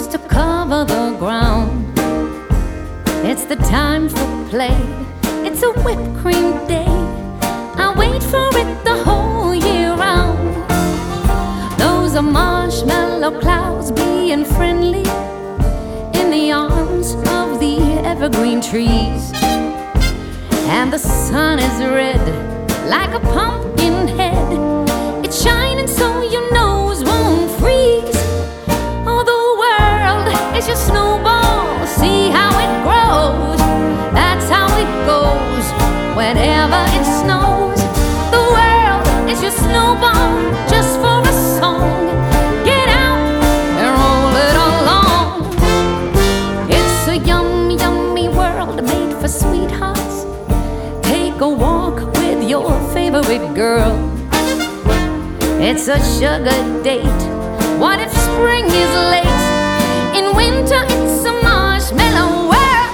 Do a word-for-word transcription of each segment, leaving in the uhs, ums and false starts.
clouds to cover the ground. It's the time for play. It's a whipped cream day. I wait for it the whole year round. Those are marshmallow clouds being friendly in the arms of the evergreen trees. And the sun is red like a pumpkin head. It's shining so your nose won't freeze. Oh, the world is your snowball. See how it grows. That's how it goes whenever it snows. The world is your snowball just for a song. Get out and roll it along. It's a yummy, yummy world made for sweethearts. Take a walk with your favorite girl. It's a sugar date. What if spring is late? In winter it's a marshmallow world.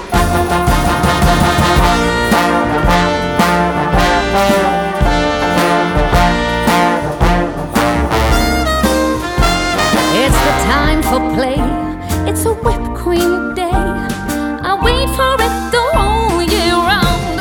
It's the time for play. It's a whipped cream day. I wait for it the whole year round.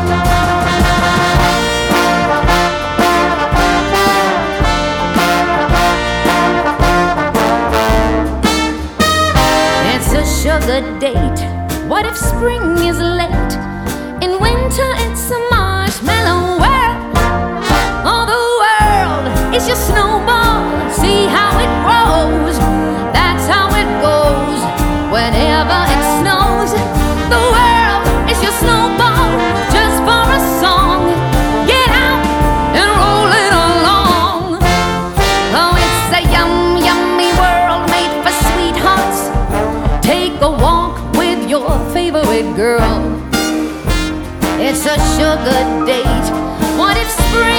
It's a sugar date. What if spring is late? In winter it's a marshmallow world. Oh, the world is your snowball. See how it grows. That's how it goes whenever it snows. The world is your snowball just for a song. Get out and roll it along. Oh, it's a yum, yummy world made for sweethearts. Take a walk with your favorite girl. It's a sugar date. What if spring